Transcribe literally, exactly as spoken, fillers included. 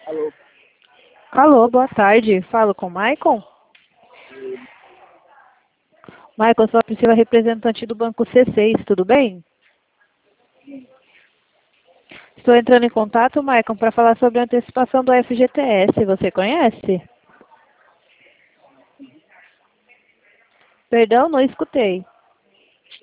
Alô? Alô, boa tarde. Falo com o Maicon? Maicon, sou a Priscila, representante do Banco C seis, tudo bem? Estou entrando em contato, Maicon, para falar sobre a antecipação do F G T S. Você conhece? Perdão, não escutei.